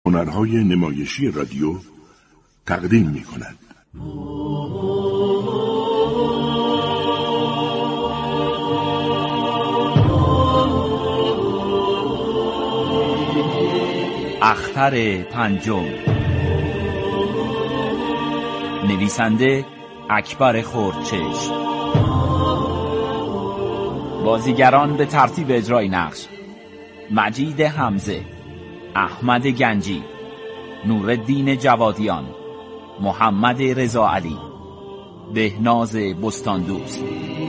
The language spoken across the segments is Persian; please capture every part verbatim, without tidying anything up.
هنرهای نمایشی رادیو تقدیم می کند. اختر پنجم، نویسنده اکبر خردچشم، بازیگران به ترتیب اجرای نقش: مجید حمزه، احمد گنجی، نورالدین جوادیان، محمد رضا علی، بهناز بستاندوست.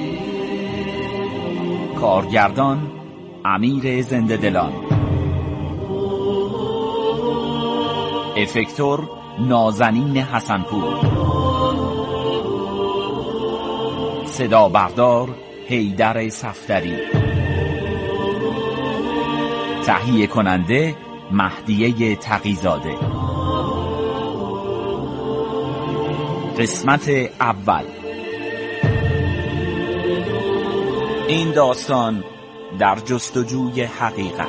کارگردان امیر زنده دلان. افکتور نازنین حسنپور. صدا بردار حیدر صفدری. تهیه کننده مهدیه تقی‌زاده. قسمت اول. این داستان در جستجوی حقیقت.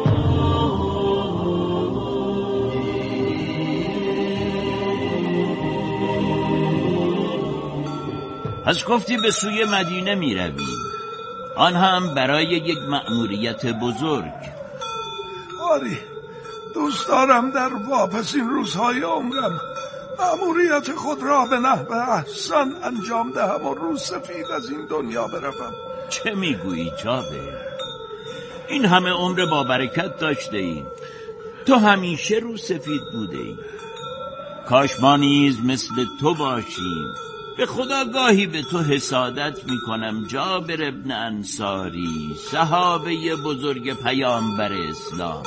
پس گفتی به سوی مدینه می روی، آن هم برای یک مأموریت بزرگ. آری، دوست دارم در واپسین روزهای عمرم مأموریت خود را به نحو احسن انجام دهم و روز سفید از این دنیا بروم. چه میگویی جابر؟ این همه عمر با برکت داشته ای، تو همیشه روز سفید بوده ای. کاش ما نیز مثل تو باشیم. به خدا گاهی به تو حسادت میکنم جابر ابن انصاری، صحابه بزرگ پیامبر اسلام.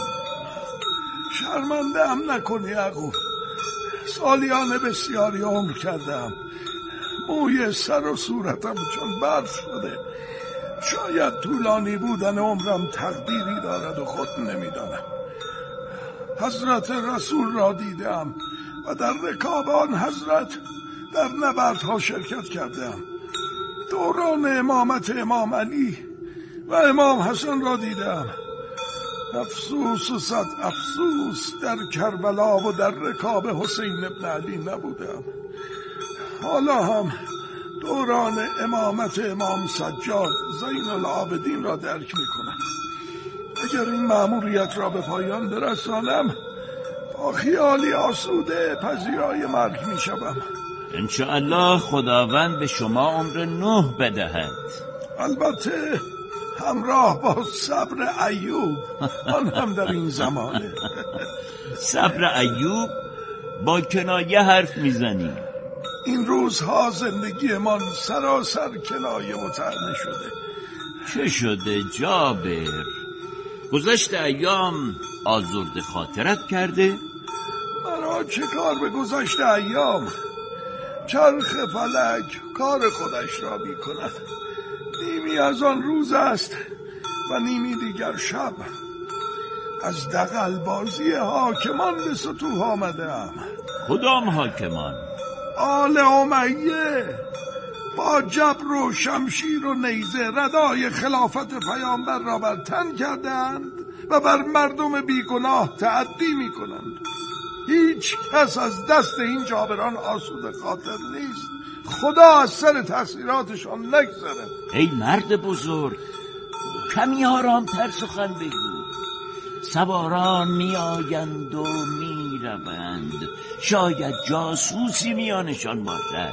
شرمنده هم نکنی یعقوب، سالیان بسیاری عمر کردم، موی سر و صورتم چون برف شده. شاید طولانی بودن عمرم تقدیری دارد و خود نمیدانم. حضرت رسول را دیدم و در رکاب آن حضرت در نبردها شرکت کردم. دوران امامت امام علی و امام حسن را دیدم. افسوس و صد افسوس در کربلا و در رکاب حسین ابن علی نبودم. حالا هم دوران امامت امام سجاد زین العابدین را درک می کنم. اگر این مأموریت را به پایان برسانم، با خیالی آسوده پذیرای مرگ می شدم. انشاءالله خداوند به شما عمر نه بدهد، البته همراه با صبر ایوب، آن هم در این زمانه. صبر ایوب؟ با کنایه حرف میزنی. این روزها زندگیمان سراسر کنایه و طعنه شده. چه شده جابر؟ گذشت ایام آزرد خاطرت کرده؟ مرا چه کار به گذشت ایام؟ چرخ فلک کار خودش را می کند. نیمی از آن روز است و نیمی دیگر شب. از دغل بازی حاکمان به سطوح آمدم. کدام حاکمان؟ آل امیه با جبر و شمشیر و نیزه ردای خلافت پیامبر را بر تن کردند و بر مردم بیگناه تعدی می کنند. هیچ کس از دست این جابران آسوده خاطر نیست. خدا از سر تأثیراتشان نگذره. ای مرد بزرگ، کمی آرامتر سخن بگو. سواران می آیند و می روند، شاید جاسوسی میانشان باشد.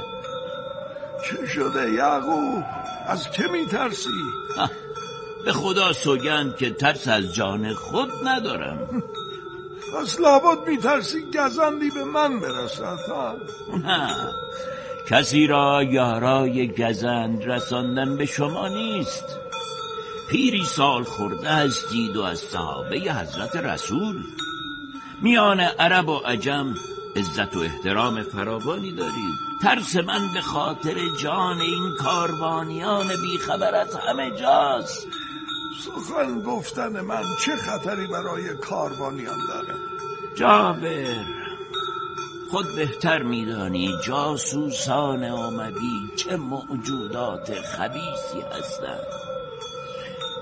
چه شده یعقوب؟ از که می ترسی؟ به خدا سوگند که ترس از جان خود ندارم. پس لابد می ترسی گزندی به من برسد. نه، کسی را یارای گزند رساندن به شما نیست. پیری سال خورده هستید و از صحابه حضرت رسول. میان عرب و عجم عزت و احترام فراوانی دارید. ترس من به خاطر جان این کاروانیان بیخبر از همه جاست. سخن گفتن من چه خطری برای کاروانیان داره؟ جابر، خود بهتر میدانی جاسوسان اموی چه موجودات خبیثی هستند.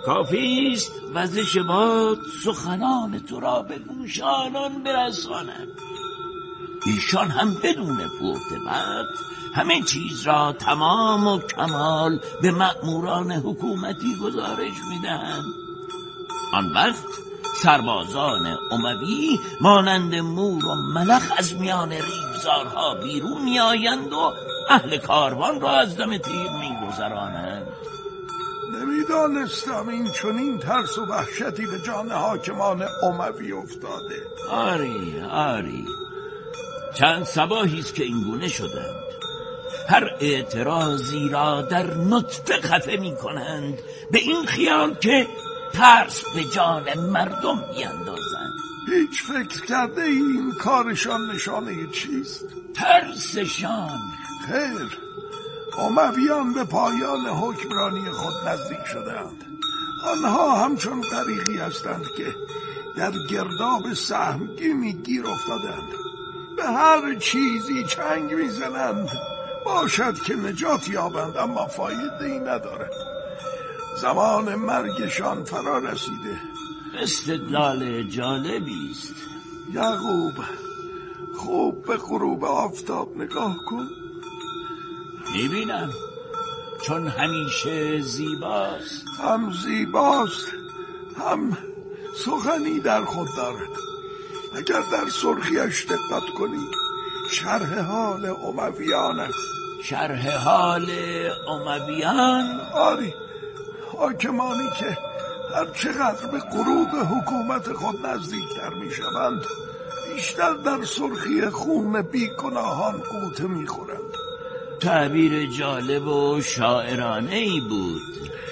کافی است وزش باد سخنان تو را به گوش آنان برساند. ایشان هم بدون فوت وقت همه چیز را تمام و کمال به مأموران حکومتی گزارش میدهند. آن وقت سربازان اموی مانند مور و ملخ از میان ریگزارها بیرون میآیند و اهل کاروان را از دم تیر میگذرانند. نمیدانستم این چنین ترس و وحشتی به جان حاکمان اموی افتاده. آری آری چند صباحی است که اینگونه شدند. هر اعتراضی را در نطفه خفه می کنند به این خیال که ترس به جان مردم بیندازند. هیچ فکر کرده این کارشان نشانه چیست؟ ترسشان؟ خیر، امویان به پایان حکمرانی خود نزدیک شدند. آنها همچون غریقی هستند که در گرداب سهمگینی گیر افتادند. به هر چیزی چنگ میزنند باشد که نجات یابند، اما فایده ای ندارد. زمان مرگشان فرا رسیده. استدلال جالبی است. یعقوب، خوب به غروب آفتاب نگاه کن. میبینم، چون همیشه زیباست. هم زیباست هم سخنی در خود دارد. اگر در سرخیش دقت کنی شرح حال امویان است. شرح حال امویان؟ آری، حاکمانی که هر چقدر به غروب حکومت خود نزدیکتر می شوند بیشتر در سرخی خون بیگناهان غوطه می خورند. تعبیر جالب و شاعرانه ای بود.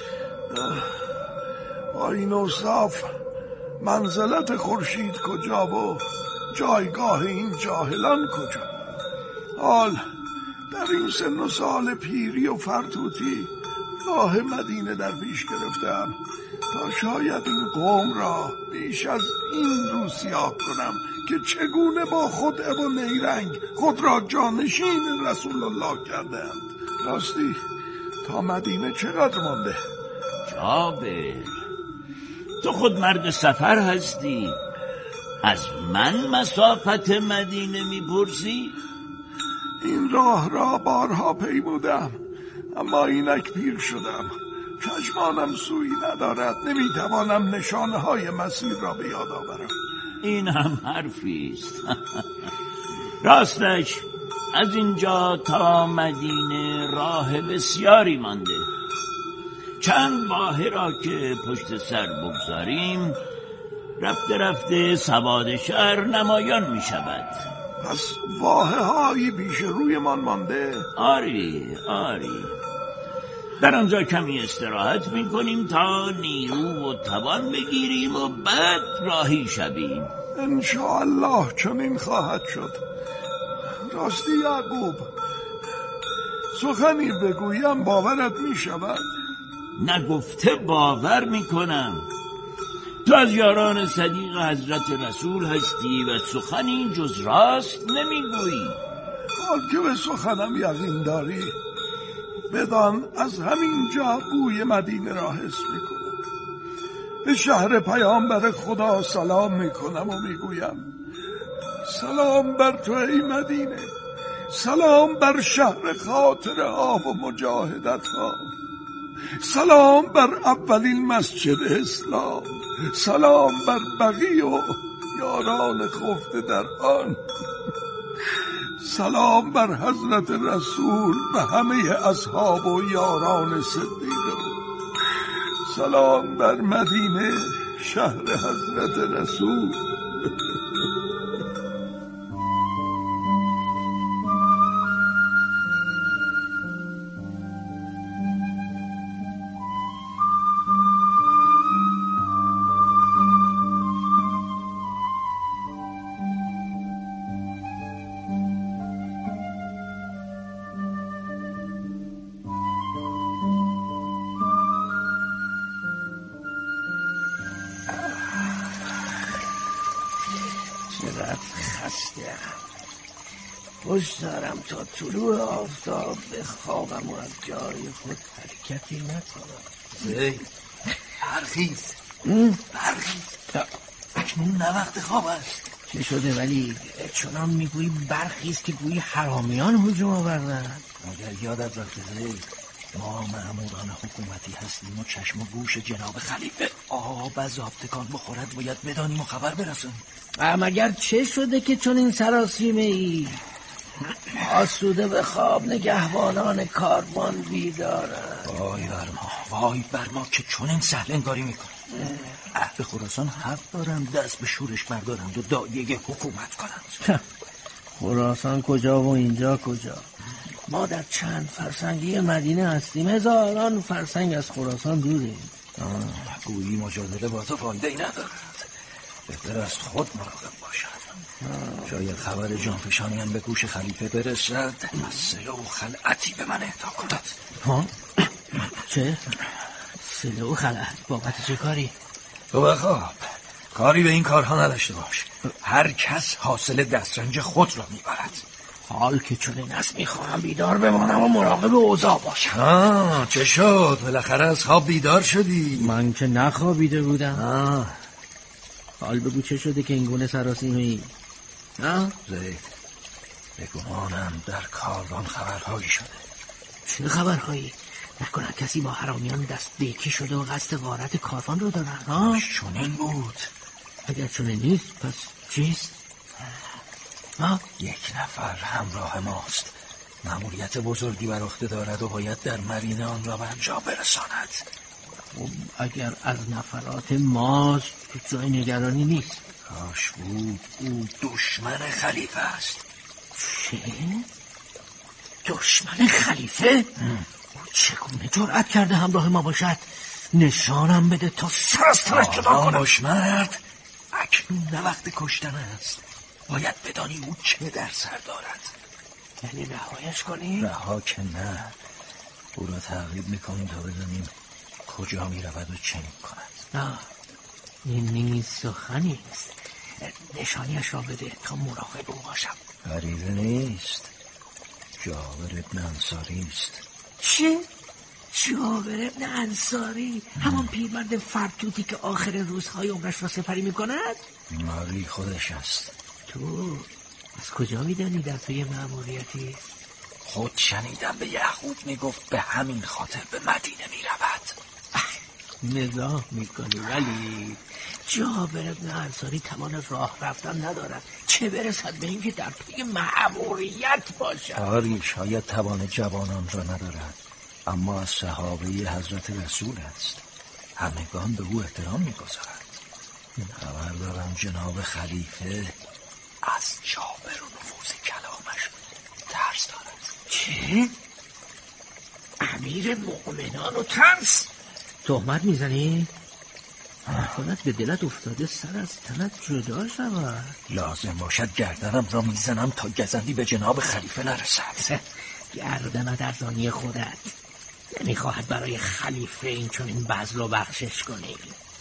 با این اوصاف منزلت خورشید کجا و جایگاه این جاهلان کجا؟ حال در این سن و سال پیری و فرتوتی راه مدینه در پیش گرفتم تا شاید این قوم را بیش از این رو سیاه کنم که چگونه با خدعه و نیرنگ خود را جانشین رسول الله کردند. راستی تا مدینه چقدر مانده؟ جابر، تو خود مرد سفر هستی، از من مسافت مدینه میپرسی؟ این راه را بارها پیمودم، اما اینک پیر شدم، چشمانم سویی ندارد، نمیتوانم نشانه های مسیر را به یاد آورم. این هم حرفی است. راستش از اینجا تا مدینه راه بسیاری مانده. چند واحه را که پشت سر بگذاریم رفته رفته سواد شهر نمایان می شود. پس واحه هایی پیش روی من مانده؟ آری آری، در آنجا کمی استراحت می کنیم تا نیرو و توان بگیریم و بعد راهی شویم. انشاءالله چنین خواهد شد. راستی یعقوب، سخنی بگویم باورت می شود؟ نگفته باور می کنم. تو از یاران صدیق حضرت رسول هستی و سخنی جز راست نمی گویی. حال که به سخنم یقین داری بدان از همین جا بوی مدینه را حس می کنم. به شهر پیامبر خدا سلام می کنم و می گویم سلام بر تو ای مدینه، سلام بر شهر خاطره ها و مجاهدت ها، سلام بر اولین مسجد اسلام، سلام بر بقی و یاران خفته در آن، سلام بر حضرت رسول و همه اصحاب و یاران صدیقه، سلام بر مدینه شهر حضرت رسول. خوش دارم تا طلوع آفتاب به خوابم و از جای خود حرکتی نکنم. زی برخیز برخیز اکنون نه وقت خواب است. چه شده ولی؟ چنان میگویی برخیز که گویی حرامیان هجوم آوردن. مگر یادت رفته ما مأموران حکومتی هستیم و چشم و گوش جناب خلیفه. آب از آبتکان بخورد باید بدانیم و خبر برسونیم. مگر چه شده که چون این سراسیمه ای؟ آسوده به خواب نگهبانان کاروان بیدارند. وای بر ما وای بر ما که چون این سهل انگاری میکنیم. اهل خراسان حق دارند دست به شورش بردارند و دایه حکومت کنند. خراسان کجا و اینجا کجا؟ ما در چند فرسنگی مدینه هستیم، هزاران فرسنگ از خراسان دوریم. گویی مجادله با تو فایده ای ندارد. بهتر از خود مراقب باشد. شاید خبر جانفشانی هم به گوش خلیفه برسد و سلو و خلعتی به من اهدا کند. ها؟ چه؟ سلو و خلعت؟ بابت چه کاری؟ تو بخواب کاری به این کارها نداشته باش. هر کس حاصل دسترنج خود را میبرد. حال که چنین است میخواهم بیدار بمانم و مراقب اوضاع باشم. آه چه شد؟ بالاخره از خواب بیدار شدی؟ من که نخوابیده بودم. آه. حال بگو چه شده که این گونه سراسیمه ای؟ زید به گمانم در کاروان خبرهایی شده. چه خبرهایی؟ نکنه کسی با حرامیان دست به یکی شده و قصد غارت کاروان رو دارن؟ ها؟ چنین بود. اگر چنین نیست پس چیست؟ ها؟ یک نفر همراه ماست. مأموریت بزرگی بر عهده دارد و باید در مرینه آن را به انجام برساند. خب اگر از نفرات ماست که جای نگرانی نیست. کاش بود او دشمن خلیفه است. چه؟ دشمن خلیفه؟ او چگونه جرأت کرده همراه ما باشد؟ نشانم بده تا سر از تنش جدا کنم. باش مرد، اکنون نه وقت کشتن است. باید بدانی او چه در سر دارد. یعنی رهایش کنی؟ رها که نه، او را تعقیب میکنیم تا بدانیم کجا میرود و چه میکند. نه این نیست سخنی است. نشانیش را بده تا مراقب او باشم. غریبه نیست، جابر ابن انصاری است. چه؟ جابر ابن انصاری؟ همان پیرمرد فرتوتی که آخر روزهای عمرش را سپری میکند؟ ماری خودش است. تو از کجا میدانی در توی مأموریتی؟ خود شنیدم به یعقوب میگفت به همین خاطر به مدینه میرود. مزاح میکنی ولی جابر ابن انصاری توان راه رفتن ندارد، چه برسد به اینکه در پی مأموریت باشد. آری شاید توان جوانان را ندارد، اما از صحابه حضرت رسول است. همگان به او احترام میگذارند. خبر دارم جناب خلیفه از جابر و نفوذ کلامش ترس دارد. چه؟ امیر مؤمنان و ترس؟ تهمت میزنی؟ نکنت به دلت افتاده سر از تنت جدا شود. لازم باشد گردنم را میزنم تا گزندی به جناب خلیفه نرسد. گردن در زانی خودت نمیخواهد برای خلیفه این چون این بذل و بخشش کنی.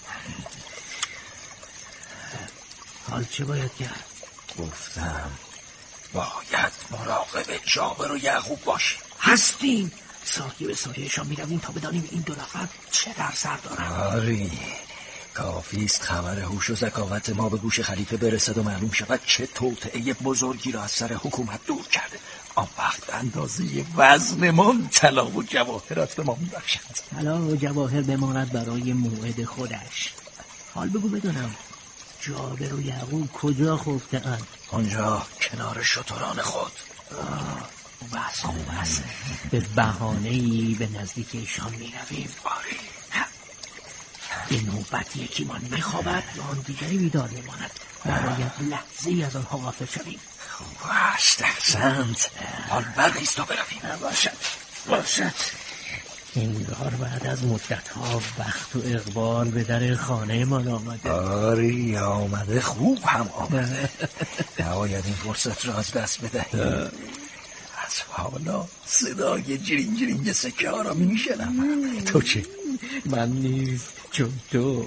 حال چه باید کرد؟ گفتم باید مراقب جابر و یعقوب باشیم. هستیم. سایه به سایهشان میرویم تا بدانیم این دو نفر چه در سر دارند. آری کافیست خبر هوش و ذکاوت ما به گوش خلیفه برسد و معلوم شود چه توطئه بزرگی را از سر حکومت دور کرده. آن وقت اندازه وزنمان طلا و جواهرات به ما میبخشند. طلا و جواهر بماند برای موعد خودش. حال بگو بدونم جابر و یعقوب کجا خفته اند؟ آنجا کنار شتران خود. آه بس بس به بهانه‌ای به نزدیک ایشان میرویم. آری به نوبت یکی من میخوابد و آن دیگری بیدار میماند. باید لحظه‌ای از آنها غافل شویم. خوب است احسنت. حال برخیز تا برویم. باشد باشد. انگار بعد از مدت‌ها وقت و اقبال به در خانه ما آمده. آری آمده، خوب هم آمده. نباید این فرصت را از دست بدهیم. از حالا صدای جرین جرین سکه ها را می شنوم. تو چه؟ من نیز چون تو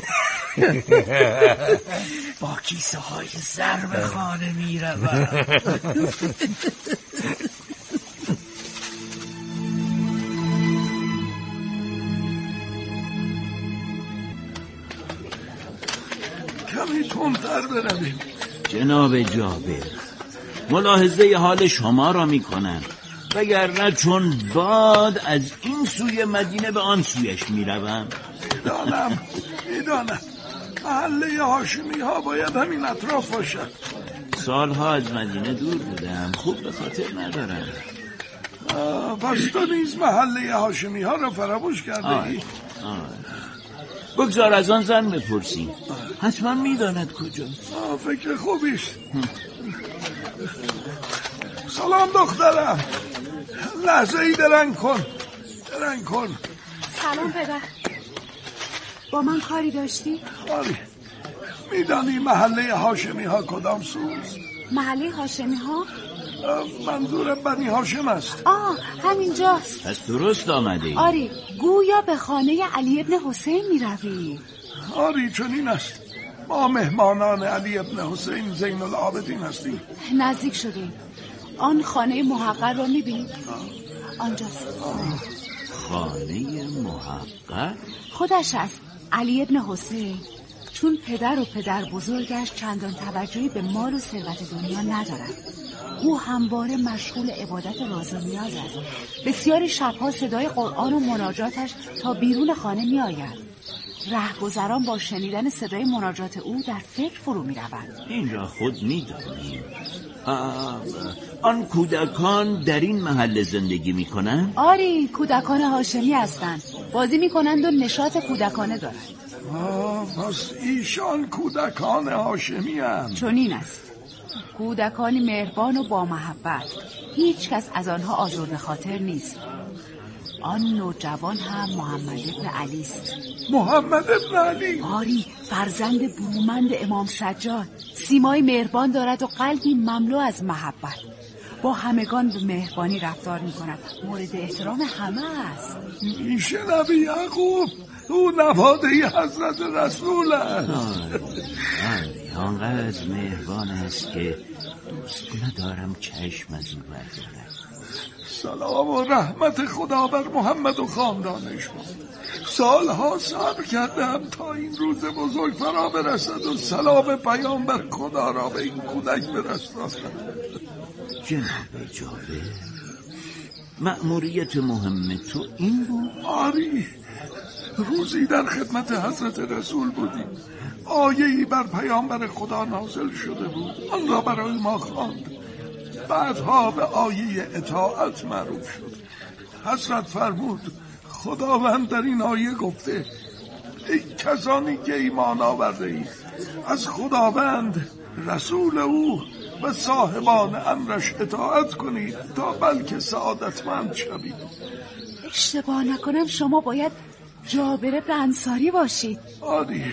با کیسه های زر به خانه می روم. زودتر برویم. جناب جابر، ملاحظه حال شما را میکنم، وگرنه چون باد از این سوی مدینه به آن سویش میروم. میدانم میدانم محله هاشمی ها باید همین اطراف باشد. سالها از مدینه دور بودم، خوب به خاطر ندارم. پس تو نیز محله هاشمی ها را فراموش کرده ای؟ بگذار از آن زن بپرسیم، حتما میداند کجاست. فکر خوبیست. سلام دخترم، لحظه ای درنگ کن درنگ کن. سلام پدر، با من کاری داشتی؟ آری، میدانی محله هاشمی ها کدام سوست؟ محله هاشمی ها؟ منظور بنی هاشم است. آه، همینجاست. پس درست آمده ای. آری، گویا به خانه علی ابن حسین می روی. آری، چنین است. ما مهمانان علی ابن حسین زین العابدین هستیم. نزدیک شدیم. آن خانه محقر را می بینی؟ آنجاست. خانه محقر؟ خودش است، علی ابن حسین. چون پدر و پدر بزرگش چندان توجهی به مال و ثروت دنیا ندارد، او همواره مشغول عبادت راز و نیاز است. بسیاری شبها صدای قرآن و مناجاتش تا بیرون خانه می آید. رهگذران با شنیدن صدای مناجات او در فکر فرو می روند. این را خود می دانیم. آن کودکان در این محل زندگی می کنند؟ آری، کودکان هاشمی هستند. بازی می کنند و نشاط کودکانه دارند. آه، پس ایشان کودکان هاشمی هستند. چنین است. کودکانی مهربان و با محبت. هیچ کس از آنها آزرده خاطر نیست. آن نوجوان هم محمد ابن علی است. محمد ابن علی؟ آری، فرزند برومند امام سجاد. سیمای مهربان دارد و قلبی مملو از محبت. با همگان به مهربانی رفتار می کند. مورد احترام همه است. میشنوی یعقوب؟ او نواده حضرت رسول است. آری، آنقدر مهربان است که دوست ندارم چشم از او بردارم. سلام و رحمت خدا بر محمد و خاندانش. سالها صبر کردم تا این روز بزرگ فرا برسد و سلام پیامبر خدا را به این کودک برسانم. جناب جابر، مأموریت مهم تو این بود؟ آری، روزی در خدمت حضرت رسول بودیم. آیه‌ای بر پیامبر خدا نازل شده بود، آن را برای ما خواند. بعدها به آیه اطاعت معروف شد. حضرت فرمود خداوند در این آیه گفته ای کسانی که ایمان آورده اید، از خداوند، رسول او و صاحبان امرش اطاعت کنید تا بلکه سعادتمند شوید. اشتباه نکنم شما باید جابر بن انصاری باشید. آری،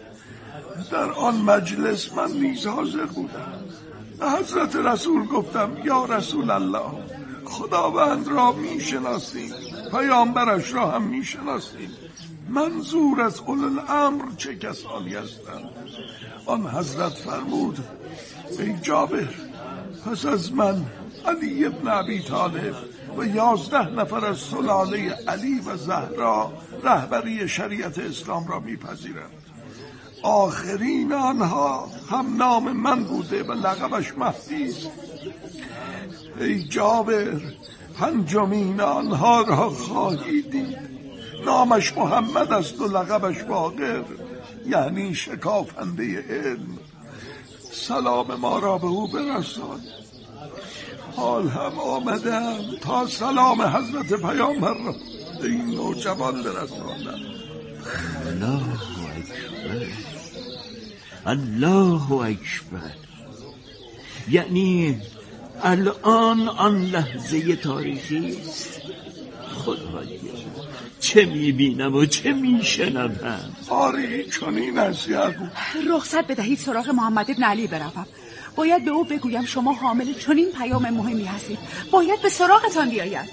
در آن مجلس من نیز حاضر بودم. حضرت رسول گفتم یا رسول الله، خداوند را می شناسیم، پیامبرش را هم می شناسیم، منظور از اولو الامر چه کسانی هستند؟ آن حضرت فرمود ای جابر، پس از من علی ابن ابی طالب و یازده نفر از سلاله علی و زهرا رهبری شریعت اسلام را می پذیرند. آخرین آنها هم نام من بوده و لقبش مهدی است. ای جابر، پنجمین آنها را خواهی دید، نامش محمد است و لقبش باقر، یعنی شکافنده علم. سلام ما را به او برسان. حال هم آمدم تا سلام حضرت پیامبر را به این نوجوان برسانم. الله اکبر، الله اکبر. یعنی الان آن لحظه تاریخی است. خدایا چه میبینم و چه میشنوم. آری، چنین است یعقوب. رخصت بدهید سراغ محمد ابن علی بروم. باید به او بگویم شما حامل چنین پیام مهمی هستید، باید به سراغتان بیاید.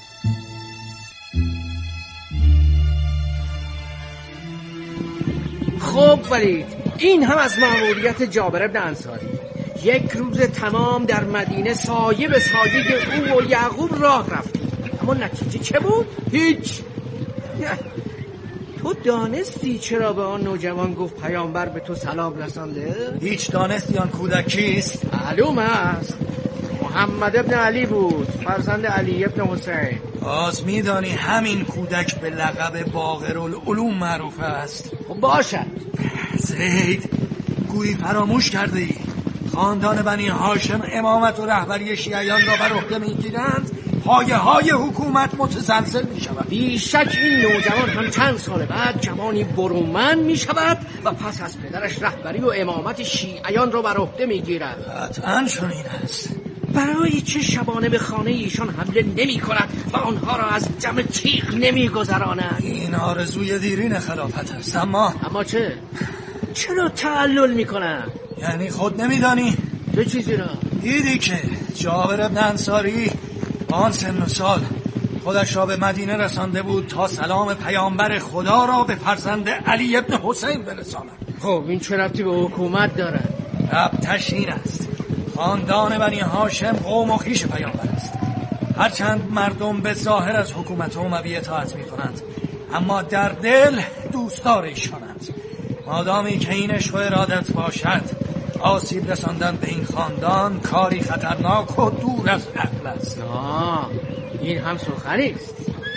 خب ولید، این هم از مأموریت جابر بن انصاری. یک روز تمام در مدینه سایه به سایه او و یعقوب راه رفتیم، اما نتیجه چه بود؟ هیچ. تو دانستی چرا به آن نوجوان گفت پیامبر به تو سلام رسانده؟ هیچ دانستی آن کودک کیست؟ معلوم است، محمد ابن علی بود، فرزند علی ابن حسین. باز میدانی همین کودک به لقب باقرالعلوم معروف است. خب باشد. زید، گویی فراموش کرده ای خاندان بنی هاشم امامت و رهبری شیعیان را بر عهده میگیرند، پایه های حکومت متزلزل می شود. بیشک این نوجوان هم چند سال بعد جوانی برومند می شود و پس از پدرش رهبری و امامت شیعیان را بر عهده می گیرد. قطعاً چنین است. برای چه شبانه به خانه ایشان حمله نمی کند و آنها را از دم تیغ نمی گذراند؟ این آرزوی دیرین خلافت است. اما اما چه؟ چرا تعلل می کنند؟ یعنی خود نمیدانی؟ چه چیزی را؟ دیدی که جابر ابن انصاری آن سن و سال خودش را به مدینه رسانده بود تا سلام پیامبر خدا را به فرزند علی ابن حسین برساند. خب این چه ربطی به حکومت داره؟ ربطش این است، خاندان بنی هاشم قوم و خویش پیامبر است. هرچند مردم به ظاهر از حکومت اموی اطاعت می کنند، اما در دل دوستدار ایشانند. مادامی که این عشق و ارادت باشد، آسیب رساندن به این خاندان کاری خطرناک و دور از عقل است. آه، این هم سخنی است.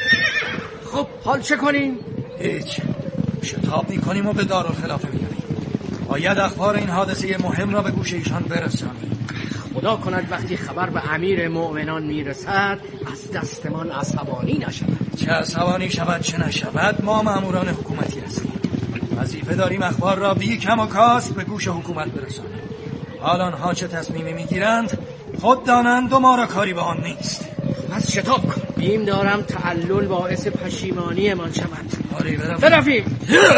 خب حال چه کنیم؟ هیچ، شتاب میکنیم و به دارالخلافه میاریم. باید اخبار این حادثه مهم را به گوش ایشان برسانیم. خدا کند وقتی خبر به امیر مؤمنان میرسد از دستمان عصبانی نشود. چه عصبانی شود چه نشود، ما ماموران حکومتی هستیم. وظیفه داریم اخبار را بی کم و کاست به گوش حکومت برسانیم. حال آنها چه تصمیمی میگیرند خود دانند و ما را کاری به آن نیست. پس شتاب کن، بیم دارم تعلل باعث پشیمانی من شود. آری برم برویم.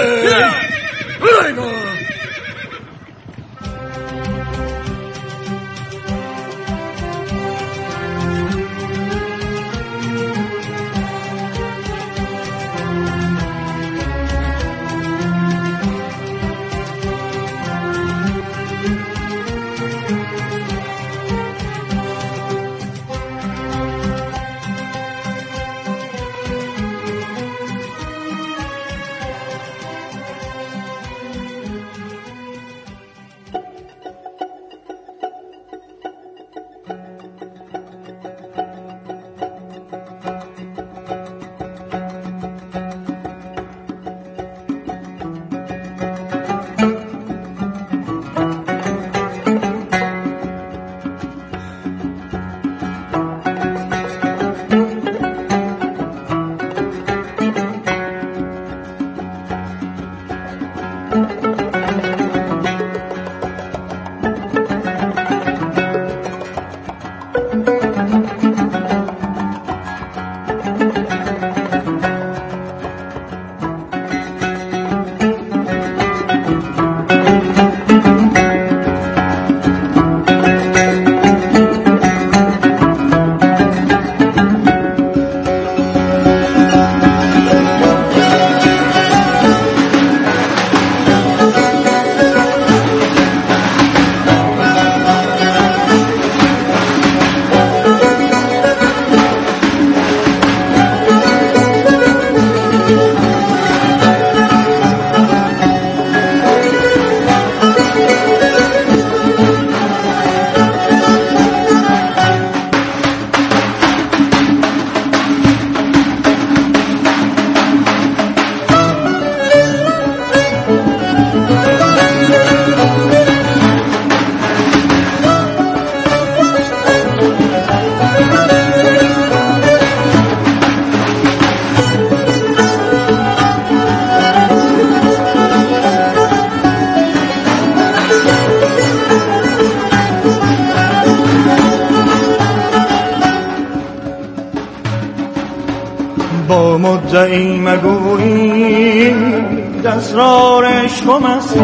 با مدعی مگویی دسترار عشق و مستی،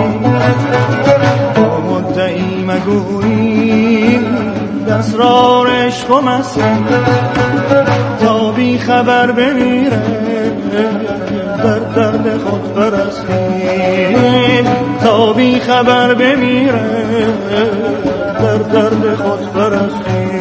با مدعی مگویی دسترار عشق و مستی، تا بی خبر بمیره در درد خود پرستی، تا بی خبر بمیره در درد خود پرستی.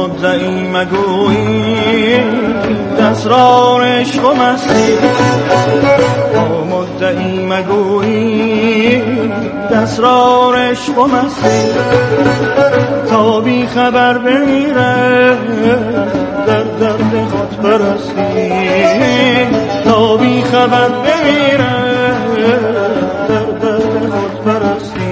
مدعی مگویی اسرار عشق و مستی، با مدعی مگویی اسرار عشق و مستی، تا بی خبر بمیره در درد خود پرستی، تا بی خبر بمیره در درد خود پرستی.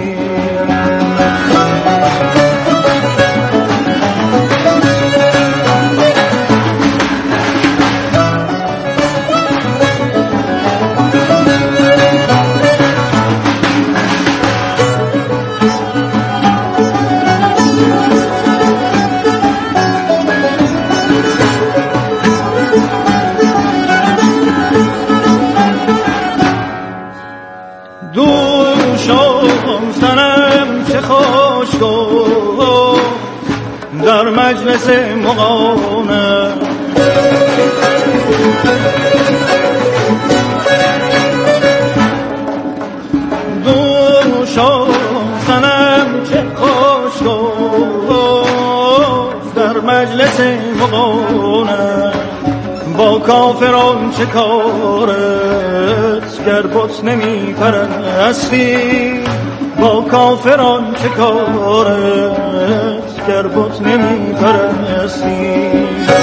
در مجلس مغانه دور شو سنم چه خوش گفت، در مجلس مغانه با کافران چه کارت گر بت نمی پرستی، با کافران چه کارت گر بت نمی پرستی.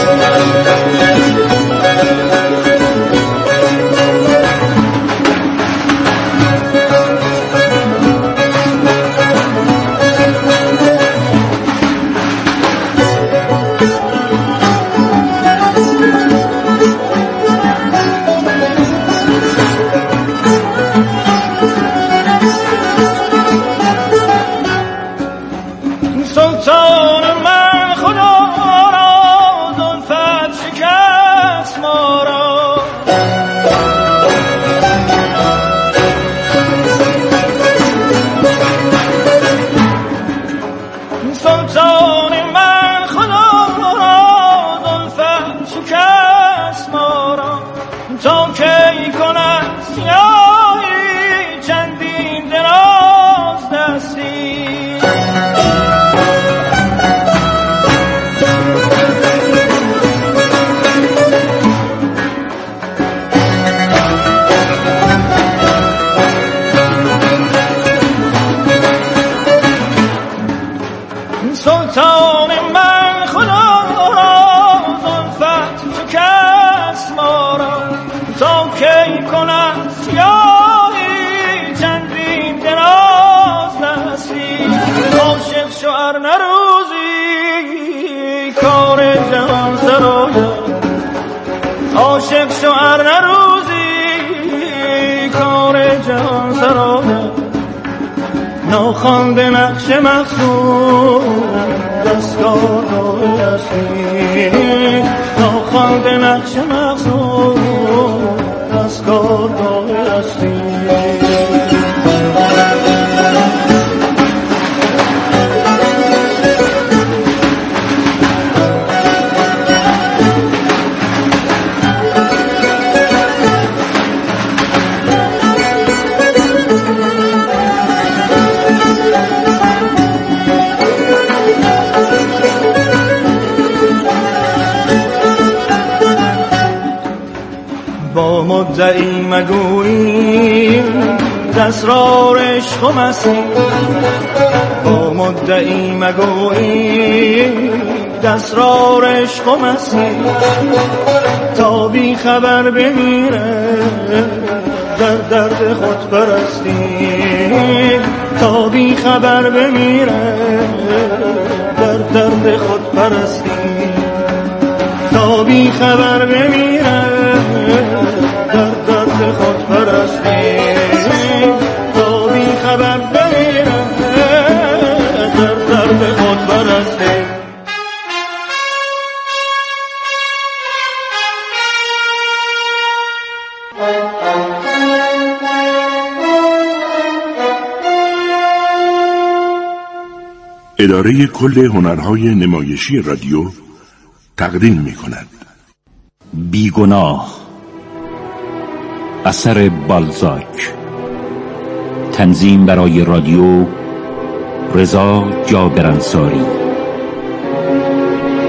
عاشق شوهر نروزی کار جهان سراده، ناخوانده نقش مقصود دستگاه هستی، ناخوانده نقش مقصود دستگاه هستی. با مدعی مگویی اسرار عشق و مستی، با مدعی مگویی اسرار عشق و مستی، تا بی خبر بمیره در درد خود پرستی، تا بی خبر بمیره در درد خود پرستی، تا بی خبر بمیره در درد خود پرستی، تا بی خبر بمیره در درد خود پرستی. اداره کل هنرهای نمایشی رادیو تقدیم می کند بیگناه، اثر بالزاک، تنظیم برای رادیو رضا جابرانصاری.